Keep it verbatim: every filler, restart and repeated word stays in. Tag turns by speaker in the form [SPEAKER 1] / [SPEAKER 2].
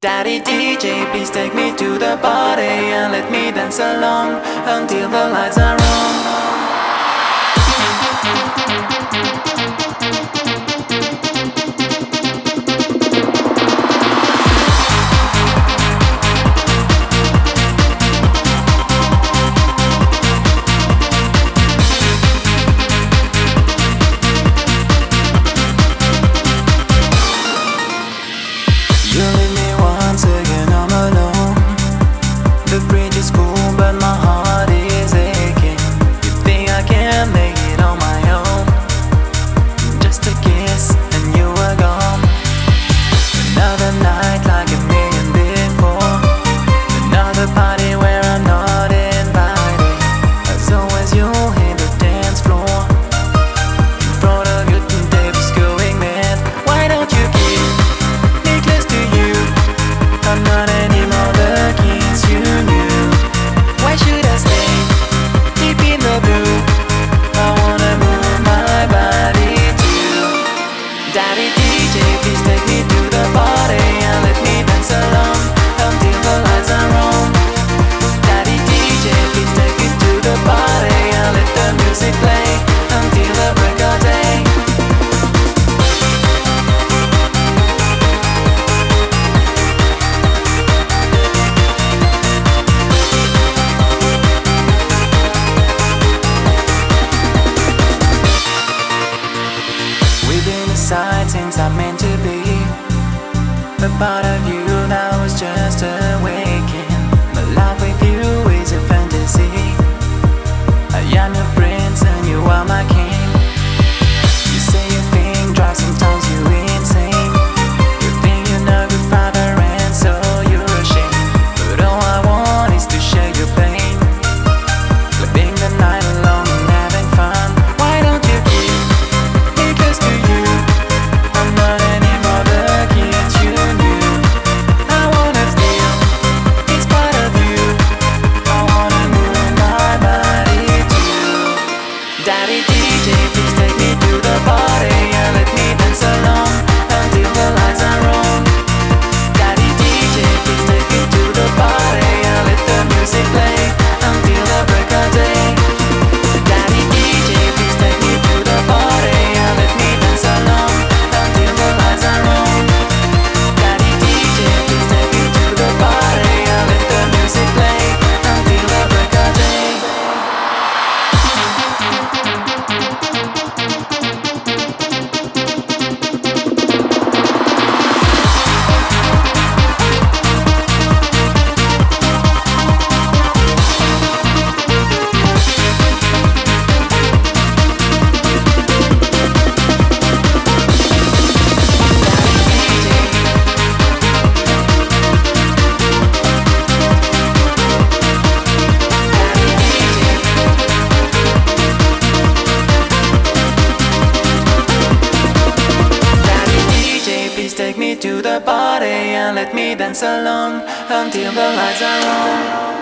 [SPEAKER 1] Daddy D J, please take me to the party and let me dance along until the lights are on. You leave me once again, I'm alone. The bridge is cool, but my heart is aching. You think I can make it on my own? Just a kiss and you were gone. Another night like a million before. Another party where I'm not invited. As always you hit the dance floor. In front of you the tapes going mad. Why don't you keep me close to you? I'm not anymore the kids you knew. Why should I stay deep in the blue? I wanna move my body too. Daddy D J, please take me to the party and let me dance along until the lights are on. Daddy D J, please take me to the party and let the music play until the break of day. We've been aside since I'm meant to be. A part of you now is just awakening. My life with you is a fantasy. I am your prince and you are my king. You say you think drive sometimes you insane. You think you're not good father and so you're ashamed. But all I want is to share your pain. Living the night alone and having fun. Why don't you keep me close to you? I'm not anymore the kid you knew. I wanna feel it's part of you. I wanna move my body too. Daddy D J, please take me to the party and let me dance along until the lights are on. Daddy D J, please take me to the party and let the music play until the break of day. Daddy D J, please take me to the party and let me dance along until the lights are on. Daddy D J, please take me to the party and let the music play until the break of day. Please take me to the party and let me dance along until the lights are on.